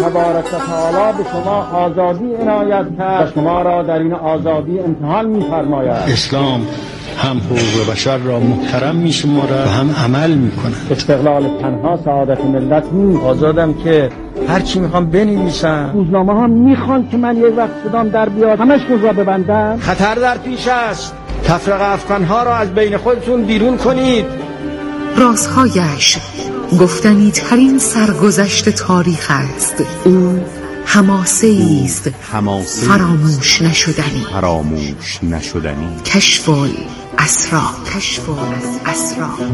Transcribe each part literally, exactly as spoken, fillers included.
تبارک و تعالی به شما آزادی عنایت کرد و شما را در این آزادی امتحان می‌فرماید. اسلام هم حقوق بشر را محترم می‌شمارد و هم عمل می‌کند. استقلال تنها سعادت ملت نیست. آزادم که هر چی میخوام بنویسم. روزنامه ها میخوان که من یک وقت صدام در بیاد همش خود را ببندم. خطر در پیش است. تفرقه افغانها را از بین خودتون بیرون کنید. رازهایش گفتنی ترین سرگذشت تاریخ است. او حماسه است فراموش نشدنی. فراموش نشدنی. کشف الاسرار. کشف الاسرار.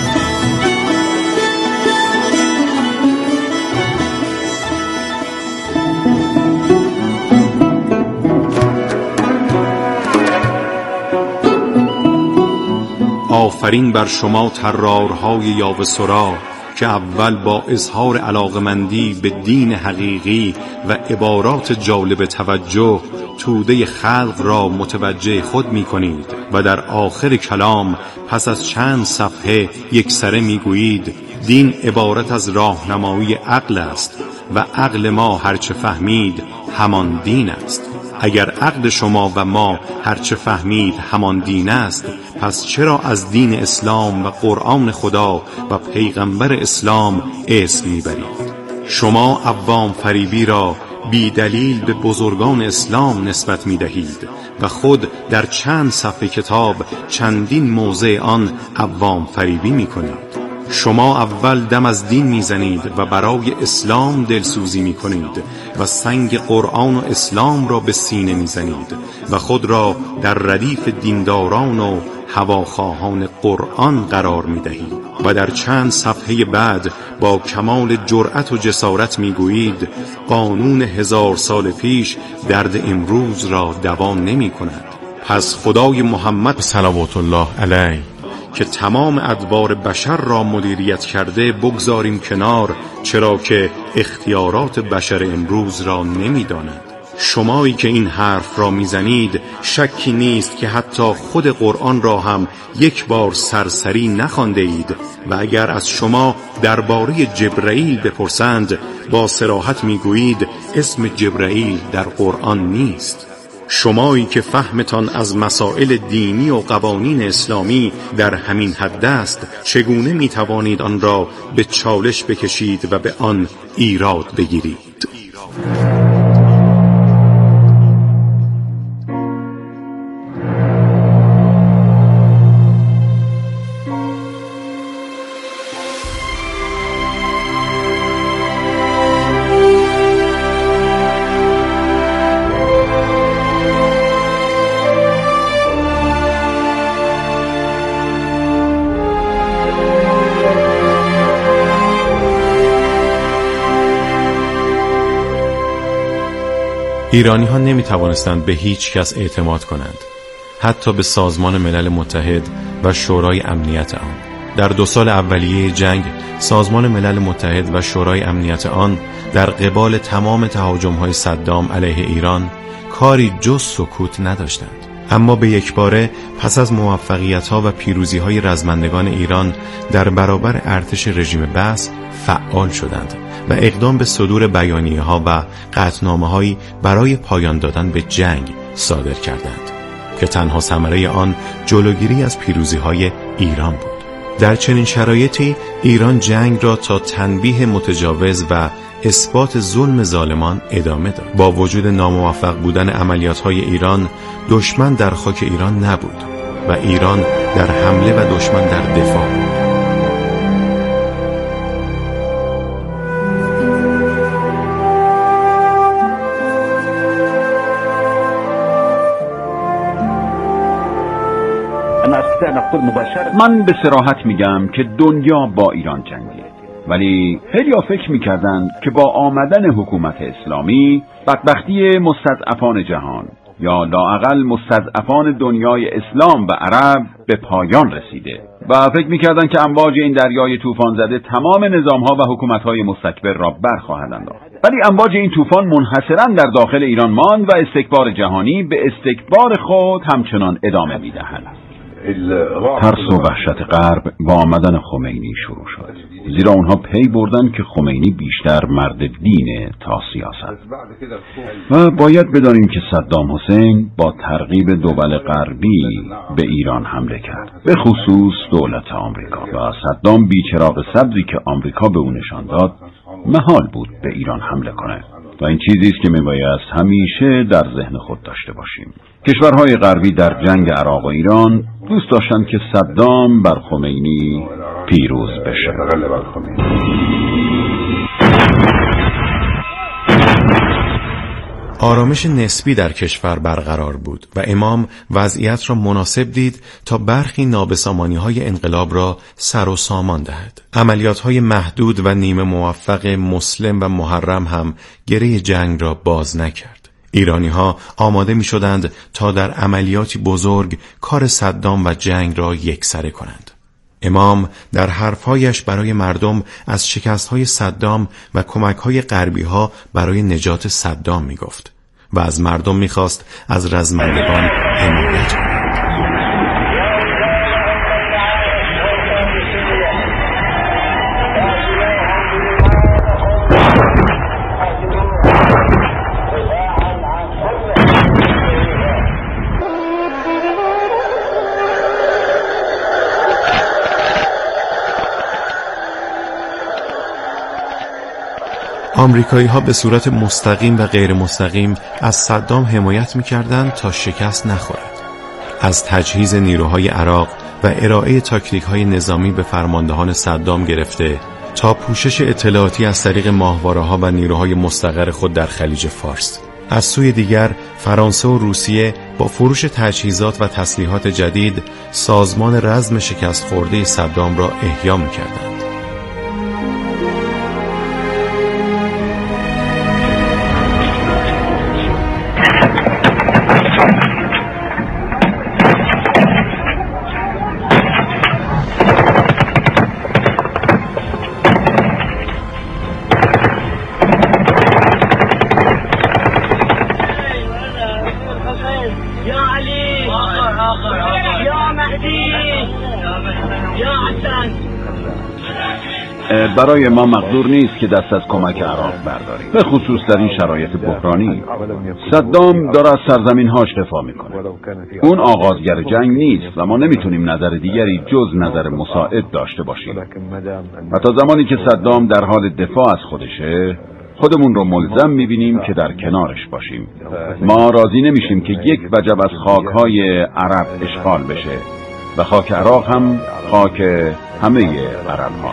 آفرین بر شما طرارهای یاوه سرا که اول با اظهار علاقمندی به دین حقیقی و عبارات جالب توجه توده خلق را متوجه خود می کنید و در آخر کلام پس از چند صفحه یکسره می گویید دین عبارت از راهنمایی عقل است و عقل ما هرچه فهمید همان دین است. اگر عقل شما و ما هرچه فهمید همان دین است، پس چرا از دین اسلام و قرآن خدا و پیغمبر اسلام اسم میبرید؟ شما عوام فریبی را بی دلیل به بزرگان اسلام نسبت میدهید و خود در چند صفحه کتاب چندین موضع آن عوام فریبی میکنید. شما اول دم از دین میزنید و برای اسلام دلسوزی میکنید و سنگ قرآن و اسلام را به سینه میزنید و خود را در ردیف دینداران و هواخواهان قرآن قرار میدهید و در چند صفحه بعد با کمال جرأت و جسارت میگویید قانون هزار سال پیش درد امروز را دوا نمی کند. پس خدای محمد صلوات الله علیه که تمام ادوار بشر را مدیریت کرده بگذاریم کنار، چرا که اختیارات بشر امروز را نمی‌داند. شمایی که این حرف را میزنید شکی نیست که حتی خود قرآن را هم یک بار سرسری نخوانده اید و اگر از شما درباره جبرئیل بپرسند با صراحت میگویید اسم جبرئیل در قرآن نیست. شمایی که فهمتان از مسائل دینی و قوانین اسلامی در همین حد است، چگونه می توانید آن را به چالش بکشید و به آن ایراد بگیرید؟ ایرانی ها نمی توانستند به هیچ کس اعتماد کنند، حتی به سازمان ملل متحد و شورای امنیت آن. در دو سال اولیه جنگ سازمان ملل متحد و شورای امنیت آن در قبال تمام تهاجم‌های صدام علیه ایران کاری جز سکوت نداشتند. اما به یک باره پس از موفقیت‌ها و پیروزی‌های رزمندگان ایران در برابر ارتش رژیم بعث فعال شدند و اقدام به صدور بیانیه‌ها و قطعنامه‌هایی برای پایان دادن به جنگ صادر کردند که تنها ثمره آن جلوگیری از پیروزی‌های ایران بود. در چنین شرایطی ایران جنگ را تا تنبیه متجاوز و اثبات ظلم ظالمان ادامه داد. با وجود ناموفق بودن عملیات‌های ایران، دشمن در خاک ایران نبود و ایران در حمله و دشمن در دفاع بود. من به صراحت میگم که دنیا با ایران جنگید، ولی خیلی‌ها فکر میکردند که با آمدن حکومت اسلامی بدبختی مستضعفان جهان یا لااقل مستضعفان دنیای اسلام و عرب به پایان رسیده و فکر میکردند که امواج این دریای طوفان زده تمام نظام‌ها و حکومت‌های مستکبر را برخواهد انداخت. ولی امواج این طوفان منحصراً در داخل ایران ماند و استکبار جهانی به استکبار خود همچنان ادامه میدهد. ترس و وحشت غرب با آمدن خمینی شروع شد، زیرا اونها پی بردن که خمینی بیشتر مرد دینه تا سیاست. و باید بدانیم که صدام حسین با ترغیب دول غربی به ایران حمله کرد، به خصوص دولت آمریکا، و صدام بی چراغ سبزی که آمریکا به اون نشان داد محال بود به ایران حمله کنه. و این چیزی است که میباید همیشه در ذهن خود داشته باشیم. کشورهای غربی در جنگ عراق و ایران دوست داشتند که صدام بر خمینی پیروز بشه. آرامش نسبی در کشور برقرار بود و امام وضعیت را مناسب دید تا برخی نابسامانی‌های انقلاب را سر و سامان دهد. عملیات‌های محدود و نیمه موفق مسلم و محرم هم گره جنگ را باز نکرد. ایرانی‌ها آماده می‌شدند تا در عملیاتی بزرگ کار صدام و جنگ را یکسره کنند. امام در حرفهایش برای مردم از شکست‌های صدام و کمک‌های غربی‌ها برای نجات صدام می‌گفت و از مردم می‌خواست از رزمندگان حمایت کنند. آمریکایی ها به صورت مستقیم و غیر مستقیم از صدام حمایت می‌کردند تا شکست نخورد. از تجهیز نیروهای عراق و ارائه تاکتیک‌های نظامی به فرماندهان صدام گرفته تا پوشش اطلاعاتی از طریق ماهواره‌ها و نیروهای مستقر خود در خلیج فارس. از سوی دیگر فرانسه و روسیه با فروش تجهیزات و تسلیحات جدید سازمان رزم شکست خورده صدام را احیا می‌کردند. برای ما مقدور نیست که دست از کمک عراق برداریم، به خصوص در این شرایط بحرانی. صدام داره از سرزمین‌هاش دفاع میکنه. اون آغازگر جنگ نیست و ما نمیتونیم نظر دیگری جز نظر مساعد داشته باشیم. و تا زمانی که صدام در حال دفاع از خودشه، خودمون رو ملزم میبینیم که در کنارش باشیم. ما راضی نمیشیم که یک وجب از خاک‌های عرب اشغال بشه و خاک عراق هم خاک همه عرب ها.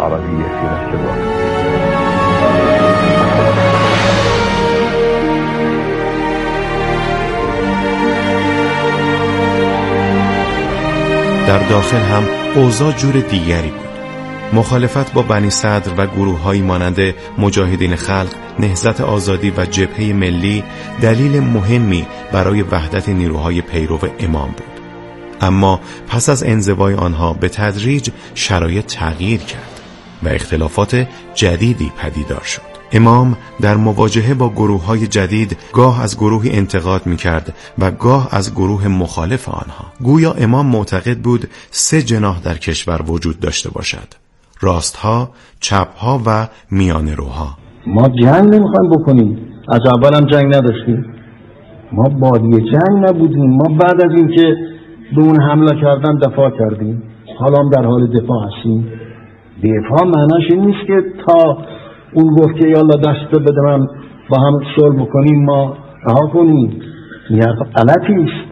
در داخل هم اوضاع جور دیگری بود. مخالفت با بنی صدر و گروه‌هایی مانند مجاهدین خلق، نهضت آزادی و جبهه ملی دلیل مهمی برای وحدت نیروهای پیرو امام بود. اما پس از انزوای آنها به تدریج شرایط تغییر کرد و اختلافات جدیدی پدیدار شد. امام در مواجهه با گروه‌های جدید گاه از گروهی انتقاد می‌کرد و گاه از گروه مخالف آنها. گویا امام معتقد بود سه جناح در کشور وجود داشته باشد: راستها، چپها و میانه روها. ما جنگ نمیخوایم بکنیم، از اول هم جنگ نداشتیم، ما بادی جنگ نبودیم. ما بعد از اینکه به اون حمله کردن دفاع کردیم، حالا هم در حال دفاع هستیم. دفاع معناش این نیست که تا اون گفت که یالا دست بده من با هم صلح بکنیم ما رها کنیم. این حرف غلطی است.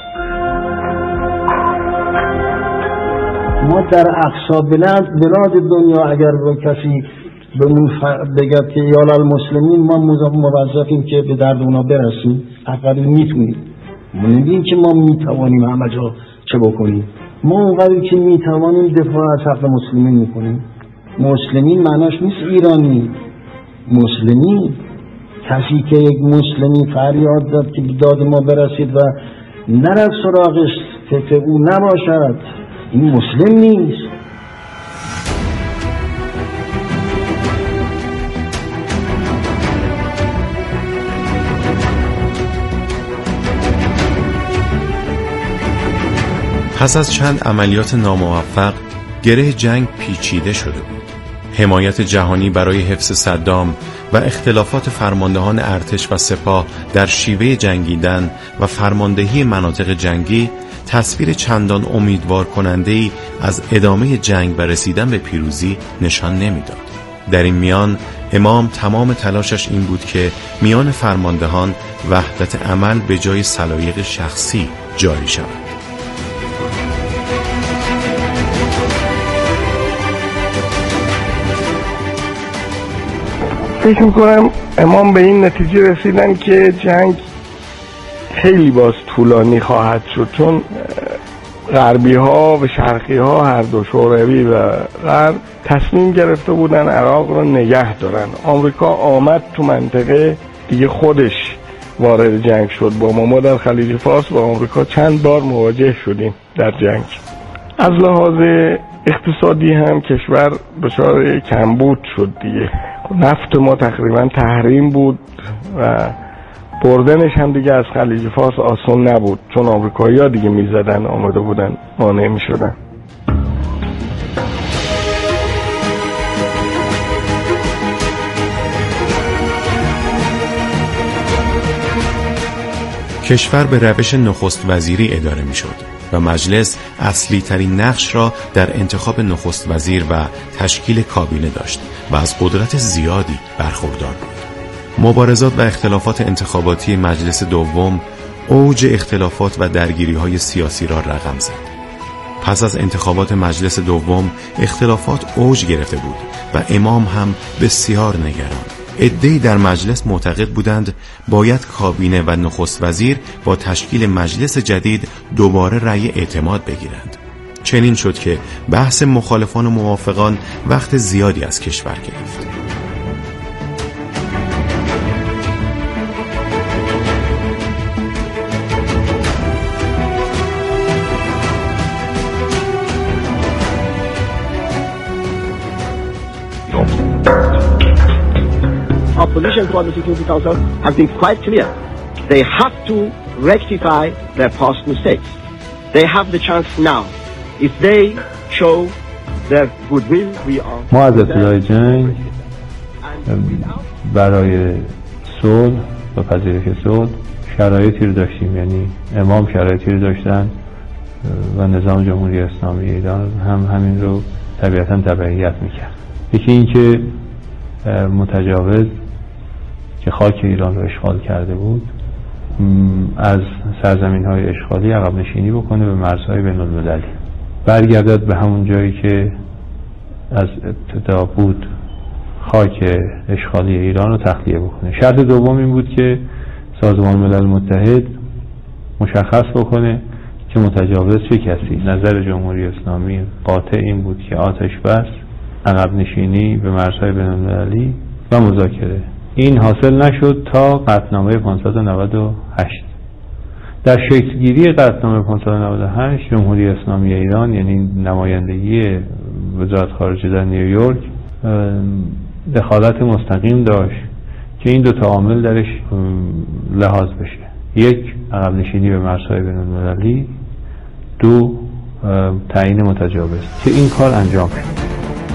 ما در اقصا بلاد بلاد دنیا اگر با کسی به اون بگد که یالا المسلمین، ما موظفیم که به درد اونا برسیم. اقدر میتونیم، ما نمیدیم که ما میتوانیم همه جا چه بکنیم. ما اونقدر که میتوانیم دفاع از حق مسلمین میکنیم. مسلمین معناش نیست ایرانی. مسلمین کسی که یک مسلمی فریاد داد که داد ما برسید و نرد سراغش، فکر او نباشد، این مسلم نیست. پس از چند عملیات ناموفق گره جنگ پیچیده شده بود. حمایت جهانی برای حفظ صدام و اختلافات فرماندهان ارتش و سپاه در شیوه جنگیدن و فرماندهی مناطق جنگی تصویر چندان امیدوار کننده‌ای از ادامه جنگ و رسیدن به پیروزی نشان نمیداد. در این میان امام تمام تلاشش این بود که میان فرماندهان وحدت عمل به جای سلایق شخصی جاری شود. فکر میکنم امام به این نتیجه رسیدن که جنگ خیلی باز طولانی خواهد شد، چون غربی ها و شرقی ها هر دو شوروی و غرب تصمیم گرفته بودن عراق رو نگه دارن. آمریکا آمد تو منطقه دیگه، خودش وارد جنگ شد. با ما در خلیج فارس با آمریکا چند بار مواجه شدیم در جنگ. از لحاظ اقتصادی هم کشور دچار کمبود شد دیگه. نفت ما تقریبا تحریم بود و بردنش هم دیگه از خلیج فارس آسان نبود، چون آمریکایی‌ها دیگه میزدن، آمده بودن، مانع میشدن. کشور به روش نخست وزیری اداره می شد و مجلس اصلی ترین نقش را در انتخاب نخست وزیر و تشکیل کابینه داشت و از قدرت زیادی برخوردار بود. مبارزات و اختلافات انتخاباتی مجلس دوم اوج اختلافات و درگیری های سیاسی را رقم زد. پس از انتخابات مجلس دوم اختلافات اوج گرفته بود و امام هم بسیار نگران. عده‌ای در مجلس معتقد بودند باید کابینه و نخست وزیر با تشکیل مجلس جدید دوباره رأی اعتماد بگیرند. چنین شد که بحث مخالفان و موافقان وقت زیادی از کشور گرفت. Opposition for the Security Council has been quite clear. They have to rectify their past mistakes. They have the chance now. If they show their goodwill, we are... ما از ابتدای جنگ برای صلح و پذیرش صلح شرایطی رو داشتیم، یعنی امام شرایطی رو داشتن و نظام جمهوری اسلامی ایران هم همین رو طبیعتاً تبعیت میکرد. یکی این که متجاوز که خاک ایران رو اشغال کرده بود از سرزمین های اشغالی عقب نشینی بکنه به مرزهای بین المللی، برگردد به همون جایی که از ابتدا بود، خاک اشغالی ایران رو تخلیه بکنه. شرط دوم این بود که سازمان ملل متحد مشخص بکنه که متجاوز چه کسی. نظر جمهوری اسلامی قاطع این بود که آتش بس، عقب نشینی به مرزهای بین المللی و مذاکره. این حاصل نشد تا قطعنامه پانصد و نود و هشت. در شکلگیری قطعنامه پانصد و نود و هشت جمهوری اسلامی ایران، یعنی نمایندگی وزارت خارجه در نیویورک، دخالت مستقیم داشت که این دو تا عامل درش لحاظ بشه: یک، عقب نشینی به مرزهای بین المللی، دو، تعیین متجاوز، که این کار انجام شد.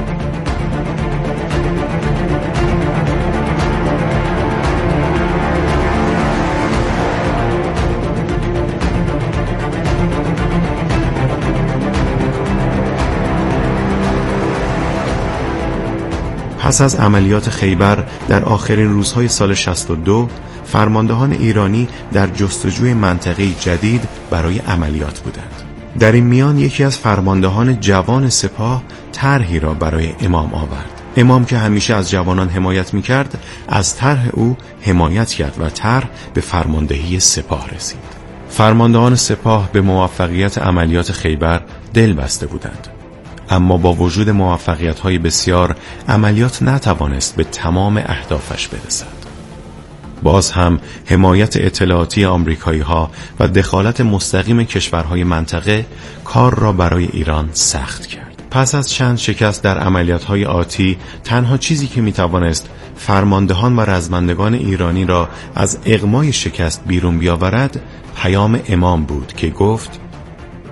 پس از عملیات خیبر در آخرین روزهای سال شصت و دو فرماندهان ایرانی در جستجوی منطقه‌ای جدید برای عملیات بودند. در این میان یکی از فرماندهان جوان سپاه طرحی را برای امام آورد. امام که همیشه از جوانان حمایت می‌کرد، از طرح او حمایت کرد و طرح به فرماندهی سپاه رسید. فرماندهان سپاه به موفقیت عملیات خیبر دل بسته بودند، اما با وجود موفقیت‌های بسیار عملیات نتوانست به تمام اهدافش برسد. باز هم حمایت اطلاعاتی آمریکایی‌ها و دخالت مستقیم کشورهای منطقه کار را برای ایران سخت کرد. پس از چند شکست در عملیات‌های آتی، تنها چیزی که می‌توانست فرماندهان و رزمندگان ایرانی را از اغمای شکست بیرون بیاورد پیام امام بود که گفت: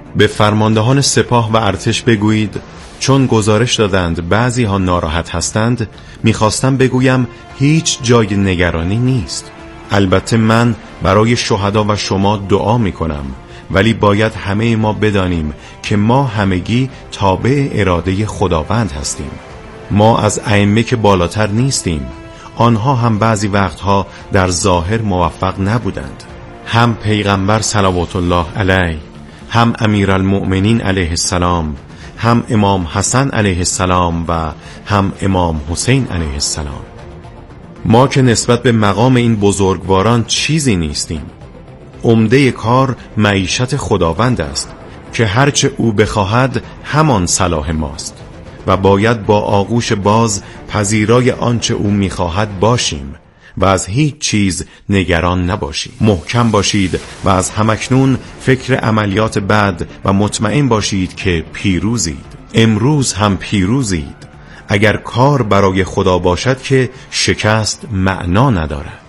به فرماندهان سپاه و ارتش بگویید چون گزارش دادند بعضی ها ناراحت هستند، میخواستم بگویم هیچ جای نگرانی نیست. البته من برای شهدا و شما دعا میکنم، ولی باید همه ما بدانیم که ما همگی تابع اراده خداوند هستیم. ما از ائمه که بالاتر نیستیم. آنها هم بعضی وقتها در ظاهر موفق نبودند. هم پیغمبر صلوات الله علیه، هم امیرالمؤمنین علیه السلام، هم امام حسن علیه السلام و هم امام حسین علیه السلام. ما که نسبت به مقام این بزرگواران چیزی نیستیم. عمده کار معیشت خداوند است که هرچه او بخواهد همان صلاح ماست و باید با آغوش باز پذیرای آنچه او میخواهد باشیم و از هیچ چیز نگران نباشید. محکم باشید و از همکنون فکر عملیات بعد و مطمئن باشید که پیروزید. امروز هم پیروزید. اگر کار برای خدا باشد که شکست معنا ندارد.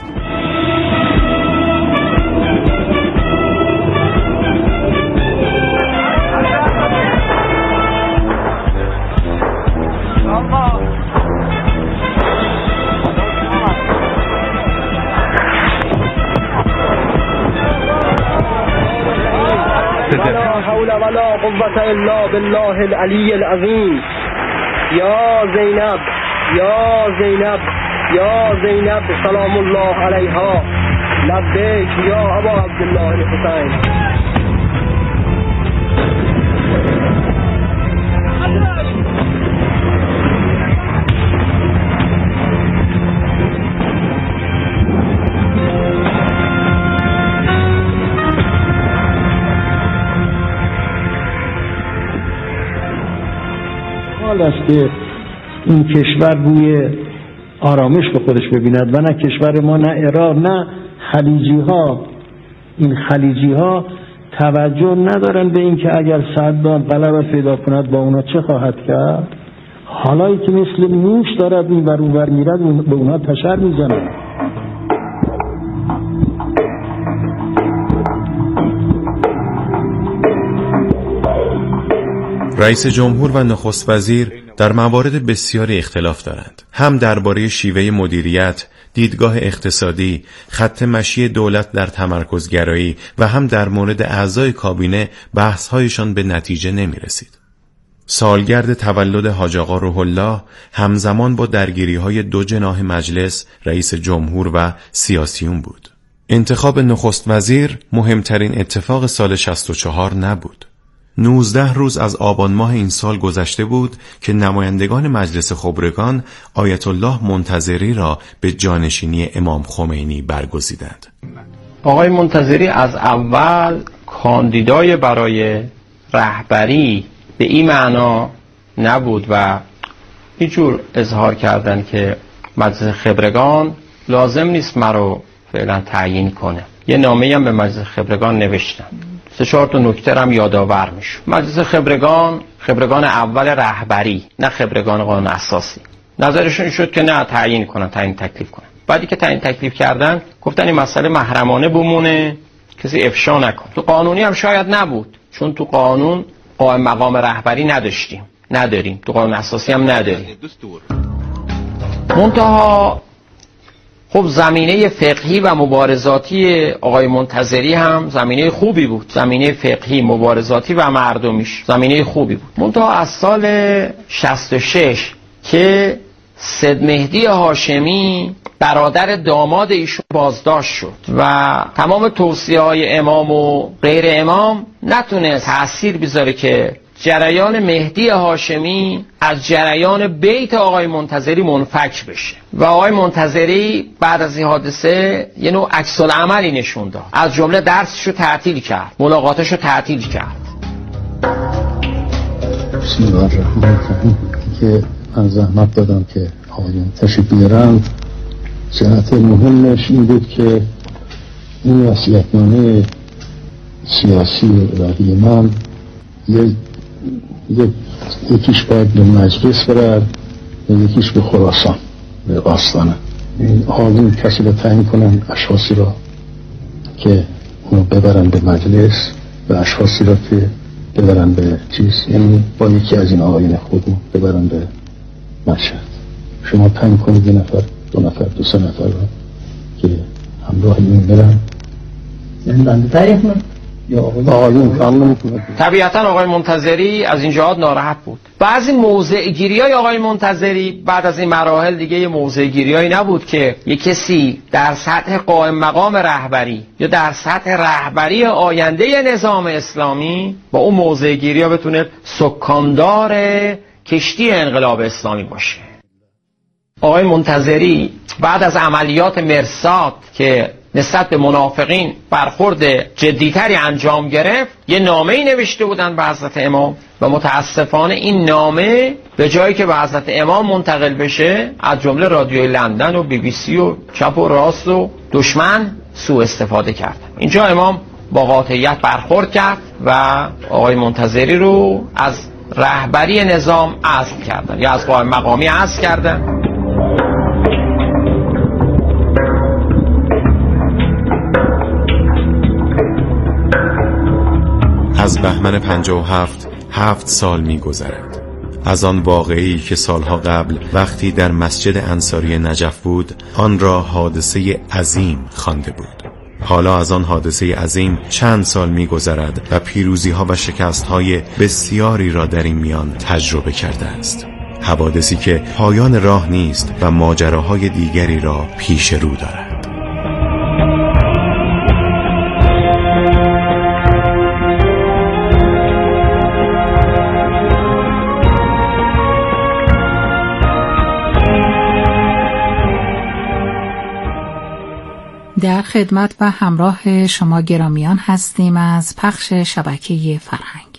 لا حول ولا قوة الا بالله العلی العظیم. یا زینب یا زینب یا زینب سلام الله علیها. لبیک یا ابا عبدالله الحسین. حال است که این کشور روی آرامش به خودش ببیند و نه کشور ما، نه عراق، نه خلیجی ها. این خلیجی ها توجه ندارن به این که اگر صدام غلبه پیدا کند با اونا چه خواهد کرد. حالایی که مثل موش دارد این ور اون ور میرد به اونا تشر میزنند. رئیس جمهور و نخست وزیر در موارد بسیاری اختلاف دارند. هم درباره شیوه مدیریت، دیدگاه اقتصادی، خط مشی دولت در تمرکزگرایی و هم در مورد اعضای کابینه بحث‌هایشان به نتیجه نمی‌رسید. سالگرد تولد حاج آقا روح الله همزمان با درگیری‌های دو جناح مجلس، رئیس جمهور و سیاسیون بود. انتخاب نخست وزیر مهمترین اتفاق سال شصت و چهار نبود. نوزده روز از آبان ماه این سال گذشته بود که نمایندگان مجلس خبرگان آیت الله منتظری را به جانشینی امام خمینی برگزیدند. آقای منتظری از اول کاندیدای برای رهبری به این معنا نبود و هیچ جور اظهار کردن که مجلس خبرگان لازم نیست مرا فعلا تعیین کنه. یه نامه‌ای هم به مجلس خبرگان نوشتن. سه چهار تا نکته هم یادآور میشه. مجلس خبرگان خبرگان اول رهبری، نه خبرگان قانون اساسی. نظرشون شد که نه تعیین کنن، تعیین تکلیف کنن. بعدی که تعیین تکلیف کردن گفتن این مسئله محرمانه بمونه، کسی افشا نکنه. تو قانونی هم شاید نبود، چون تو قانون قائم مقام رهبری نداشتیم، نداریم. تو قانون اساسی هم نداریم. منتها خب زمینه فقهی و مبارزاتی آقای منتظری هم زمینه خوبی بود. زمینه فقهی، مبارزاتی و مردمیش زمینه خوبی بود. منتها از سال شصت و شش که سید مهدی هاشمی برادر داماد ایشون بازداشت شد و تمام توصیه های امام و غیر امام نتونه تأثیر بذاره که جریان مهدی هاشمی از جریان بیت آقای منتظری منفک بشه و آقای منتظری بعد از این حادثه یه نوع عکس العملی نشون داد. از جمله درسشو تعطیل کرد، ملاقاتشو تعطیل کرد. بسم الله الرحمن الرحیم. که من زحمت دادم که آقایون تشریف بیارن. جهت مهمش این بود که این وصیت‌نامه سیاسی الهی من یک یک یکیش باید به مجلس برد و یکیش به خراسان، به آستانه. آقایون کسی رو تعیین کنن، اشخاصی را که اونو ببرن به مجلس و اشخاصی را که ببرن به چیز، یعنی با یکی از این آقایون خودمون ببرن به مشهد. شما تعیین کنید یه نفر، دو نفر، دو سه نفر را که همراه این برن. یعنی بنده تعیین کنید یا آقایون کامل میکنه. طبیعتا آقای منتظری از این جهات ناراحت بود. بعضی موضع گیری های آقای منتظری بعد از این مراحل دیگه یه موضع گیری هایی نبود که یه کسی در سطح قائم مقام رهبری یا در سطح رهبری آینده نظام اسلامی با اون موضع گیری ها بتونه سکاندار کشتی انقلاب اسلامی باشه. آقای منتظری بعد از عملیات مرصاد که نسبت به منافقین برخورد جدیتری انجام گرفت، یه نامه‌ای نوشته بودن به حضرت امام و متاسفانه این نامه به جایی که به حضرت امام منتقل بشه از جمله رادیوی لندن و بی بی سی و چپ و راست و دشمن سوء استفاده کرد. اینجا امام با قاطعیت برخورد کرد و آقای منتظری رو از رهبری نظام عزل کردن یا از قائم مقامی عزل کردن. از بهمن پنجاه و هفت هفت سال می گذرد از آن واقعی که سالها قبل وقتی در مسجد انصاری نجف بود آن را حادثه عظیم خوانده بود. حالا از آن حادثه عظیم چند سال می گذرد و پیروزی ها و شکست های بسیاری را در این میان تجربه کرده است. حوادثی که پایان راه نیست و ماجراهای دیگری را پیش رو دارد. در خدمت و همراه شما گرامیان هستیم از پخش شبکه فرهنگ.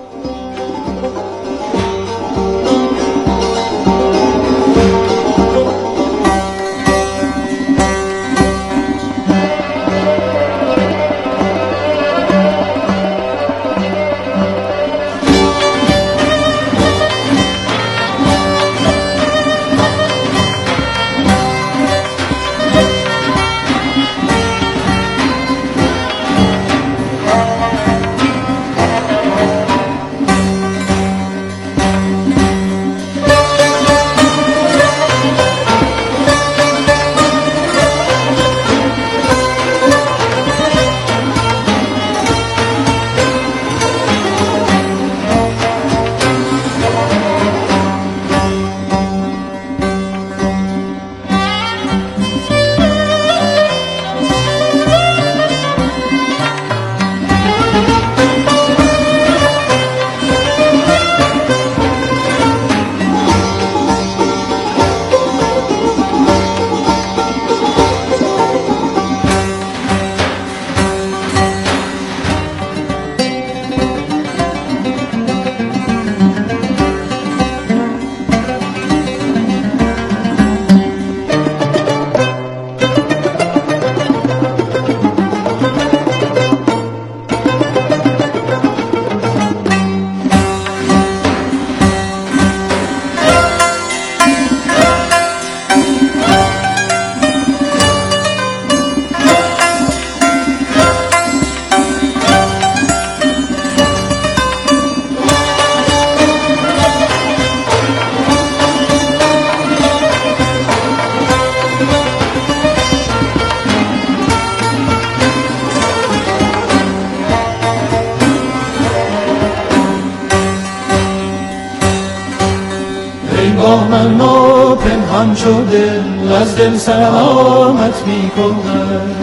تمنا پنهان شده از دل سلامت میکنم،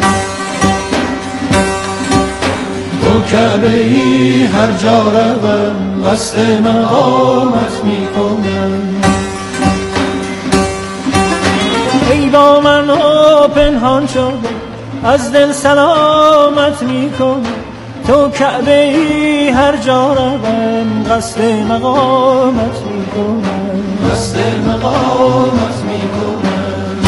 تو کعبه ای هر جا روم قصد مقامت میکنم. ای با من پنهان شده از دل سلامت میکنم، تو کعبه ای هر جا روم قصد مقامت میکنم، قصد مقامت میکنم.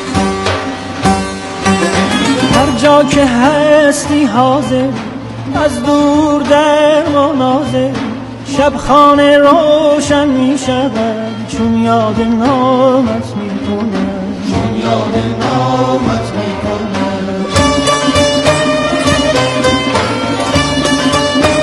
هر جا که هستی حاضر از دور در مناظر، شب خانه روشن می شود چون یاد نامت می کنم، چون یاد نامت می کنم.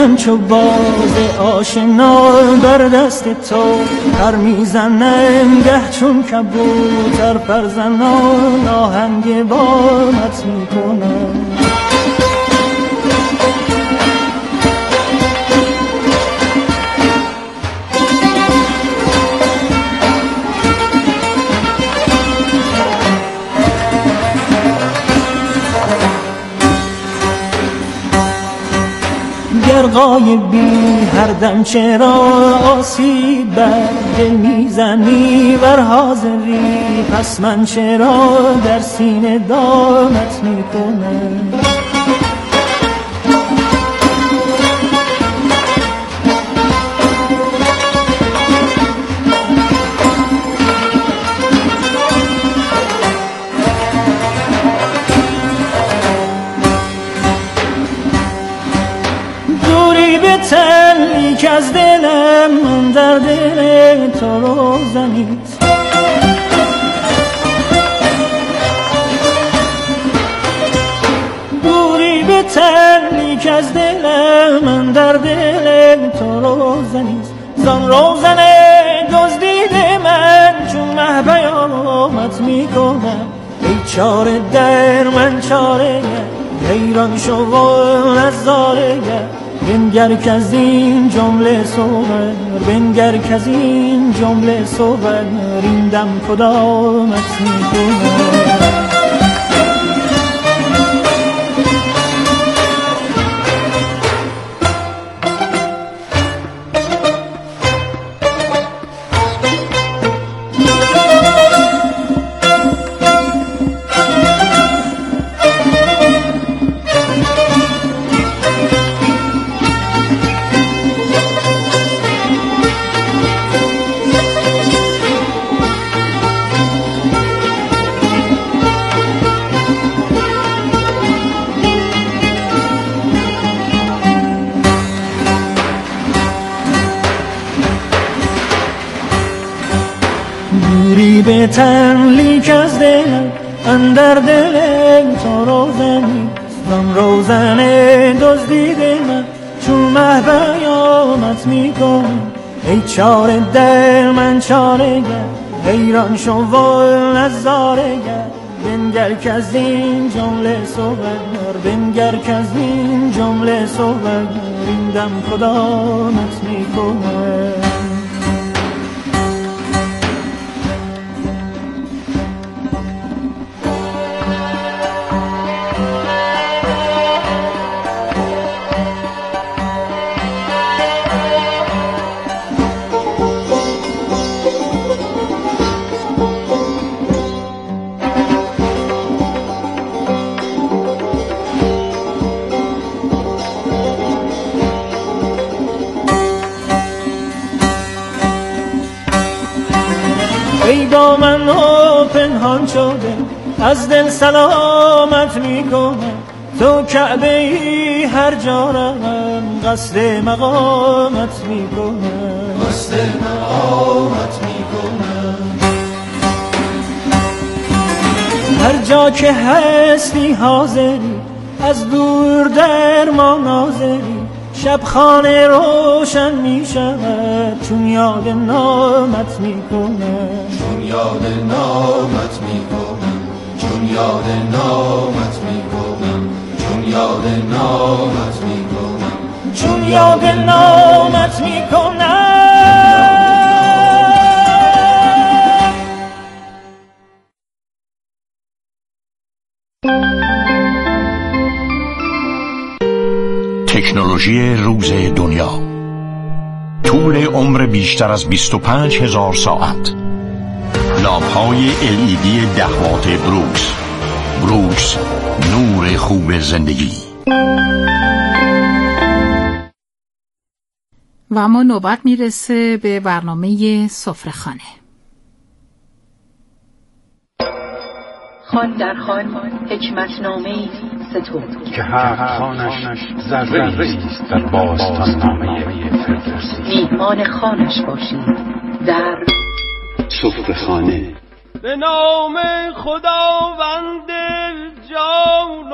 من چو باز آشنا بر دست تو پر میزنم گه چون کبوتر پرزنان آهنگ بامت میکنم. گر غایبی هر دم چرا آسیب بر دل میزنی ور حاضری پس من چرا در سینه دامت میکنم. تلی که از دلم من در دل تو روزنید دوری به تلی که از دلم من در دل تو روزنید زان روزن دزدیده من چون مه بیامت میکنم. ای چاره در من چاره حیران شو و نظاره بنگر که از این جمله صور بنگر که از این جمله صور این دم کدامت میکنم. دوری به تنلیک از دلم اندر دل تو روزنی زان روزن دزدیده من چون مه بیامت میکنم. ای چاره دل من چاره گر حیران شو و نظاره گر بنگر که از این جمله صور بنگر که از این جمله صور این دم کدامت میکنم. ای با من پنهان شده از دل سلامت میکنم. تو کعبه ای هر جا روم قصد مقامت میکنم قصد مقامت میکنم. هر جا که هستی حاضری از دور در ما ناظری شب خانه روشن می شود چون یاد نامت می کنم چون یاد نامت می کنم چون یاد نامت می کنم چون یاد نامت می کنم چون یاد نامت می کنم. تکنولوژی روز دنیا، طول عمر بیشتر از بیست و پنج هزار ساعت، لامپ‌های ال ای دی ده وات بروکس. بروکس، نور خوب زندگی. و اما نوبت میرسه به برنامه سفره‌خانه. خان در خان حکمتنامه‌ای ستون که هفت خانش ذره‌ای است در باستان نامه فردوسی. میهمان خانش باشید در سفره‌خانه. به نام خداوند جان